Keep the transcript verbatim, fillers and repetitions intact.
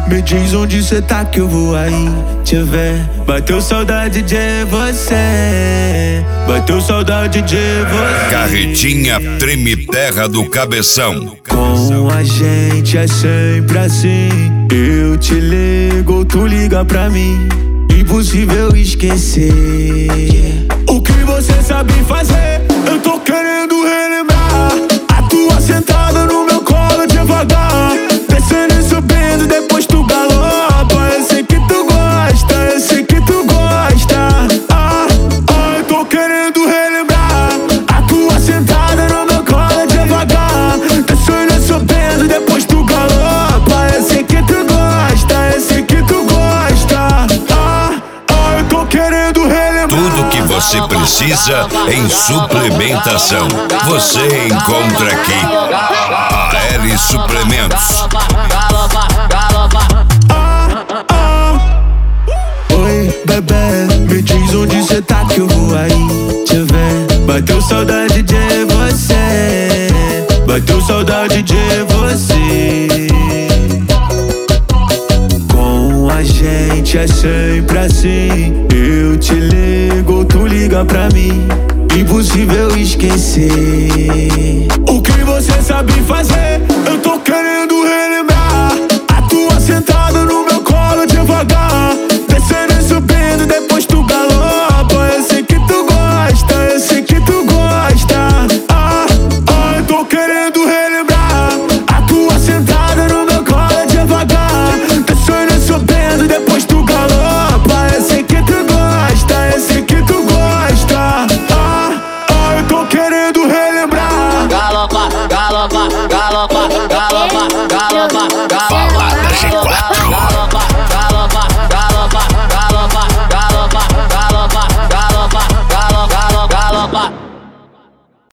me diz onde cê tá que eu vou aí te ver. Bateu saudade de você, bateu saudade de você. Carretinha Treme Terra do Cabeção. Com a gente é sempre assim. Eu te ligo, tu liga pra mim. Impossível esquecer o que você sabe fazer. Eu tô querendo relembrar a tua sentada no meu colo devagar, descendo e subindo, depois tu galopa. Eu sei que tu gosta, eu sei que tu gosta. Ah, ah, eu tô querendo relembrar a tua sentada no meu colo devagar, descendo e subindo, depois tu galopa. Eu sei que tu gosta, eu sei que tu gosta. Ah, ah, eu tô querendo relembrar. Tudo que você precisa em suplementação, você encontra aqui. A L Suplementos. Ah, ah. Oi, bebê, me diz onde cê tá que eu vou aí te ver. Bateu saudade de você, bateu saudade de você. Com a gente é sempre assim. Eu te ligo, tu liga pra mim. Impossível esquecer o que você sabe fazer. Eu tô querendo relembrar a tua sentada no meu colo devagar, descendo e subindo, depois tu galopa. Eu sei que tu gosta, eu sei que tu gosta. Ah, ah, eu tô querendo relembrar a tua sentada no meu colo devagar, descendo e subindo, depois tu galopa. Eu sei que tu gosta, eu sei que tu gosta. Ah, ah, eu tô querendo relembrar. Galopa, galopa, galopa.